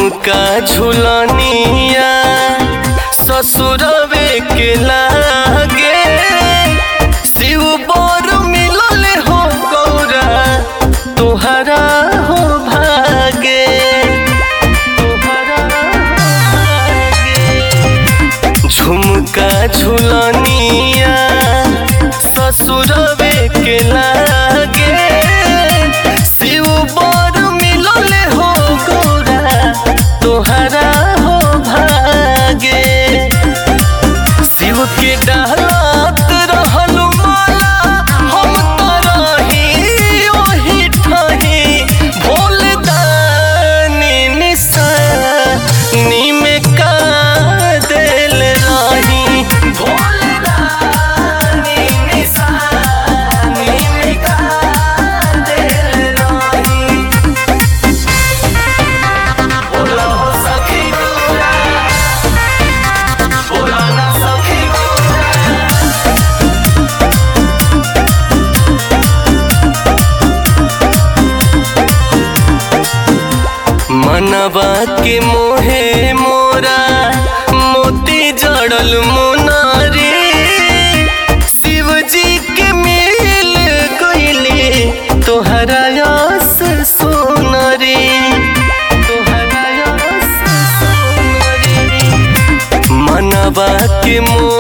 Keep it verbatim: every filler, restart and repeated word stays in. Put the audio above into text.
झुमका झुलनिया ससुरवे के लागे शिव बर मिलल हो गौरा तोहरा हो भागे तोहरा हो भागे। झुमका झुलनिया ससुरवे के लागे शिव बर मिलल हो गौरा तोहरा हो भागे। शिव के डालत रहल माला हम तो रही ओही ठही भोल दानी निशानी में का देल रही भोल दानी निशानी में का देल रही। बोला हो सखी गोरा बोला ना सखी मनवा के मोहे मोरा मोती जड़ल मुनारी शिव जी के मिल गईली तोहरा यस सोनरी तोहरा यस सोनरी। मनवा के मोह